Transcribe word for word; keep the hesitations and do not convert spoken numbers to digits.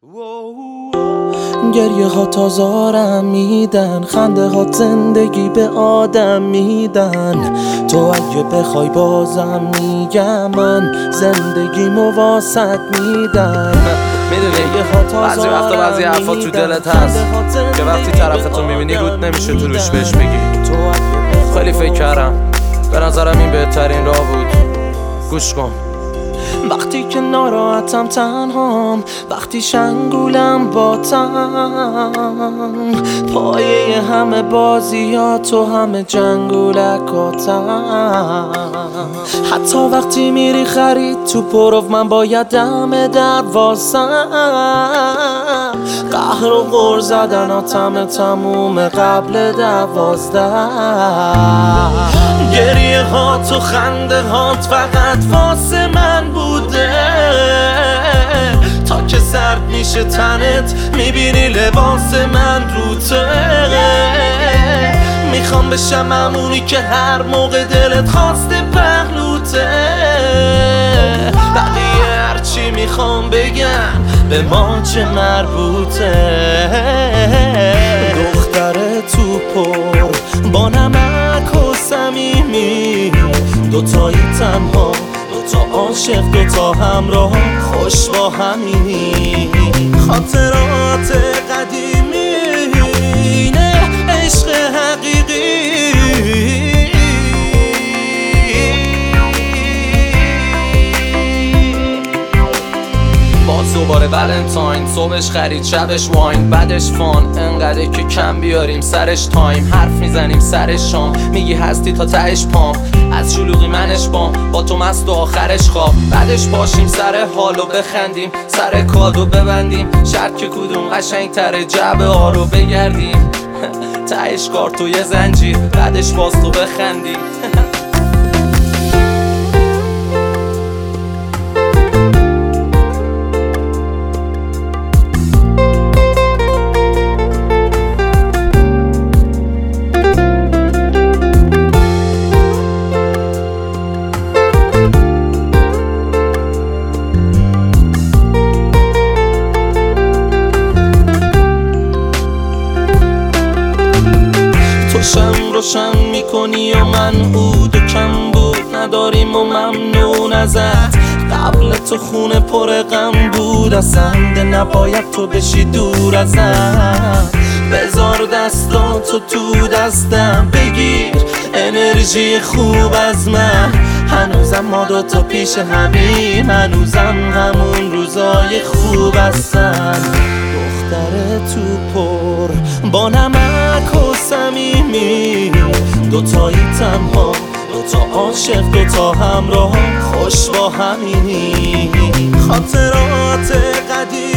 گریه ها تازارم میدن، خنده ها زندگی به آدم میدن. تو اگه بخوای بازم میگم من زندگی مواسط میدم. میدونی بعضی وقتا بعضی حرفا تو دلت هست که وقتی طرفتو میبینی رود نمیشه تو روش بهش بگی. خیلی فکر کردم، به نظرم این بهترین راه بود. گوش کن. وقتی که ناراحتم تنهام، وقتی شنگولم با تن، پایه همه بازیات و همه جنگولکاتم. حتی وقتی میری خرید تو پروف، من باید دم در واسم. قهر و غر زدن آتم تموم قبل دوازده. گریه هات و خنده هات فقط واسه من بوده، تا که سرد میشه تنت میبینی لباس من روته. میخوام بشم همونی که هر موقع دلت خواسته پهلوته. بقیه هرچی میخوام بگم به ما چه مربوطه. دختر تو پر با نمک و صمیمی، دوتایی تنها، دوتا عاشق، دوتا همراه، خوش با همینی. خاطرات قدیمی نه عشق حقیقی. باز دوباره ولنتاین، صبحش خرید شبش واین، بعدش فان، انقدر که کم بیاریم سرش تایم. حرف میزنیم سر شام، میگی هستی تا تهش پام، از شلوغی منش بام، با تو مست و آخرش خواب. بعدش باشیم سر حالو بخندیم، سر کادو ببندیم، شرط که کدوم قشنگ تره جعبه ها رو بگردیم. تهش کار توی زنجیر، بعدش باز تو بخندی. شم روشن میکنی و من عود و کم بود نداریم و ممنون ازت. قبل تو خونه پر غم بود، اصلا نباید تو بشی دور ازم. بذار دستاتو تو دستم، بگیر انرژی خوب از من. هنوزم ما دوتا پیش همیم، هنوزم همون روزای خوب هستن. دختر تو پر با نمک و صمیمی، دوتایی تنها، دوتا عاشق، دوتا همراه، خوش با همینی. خاطرات قدیم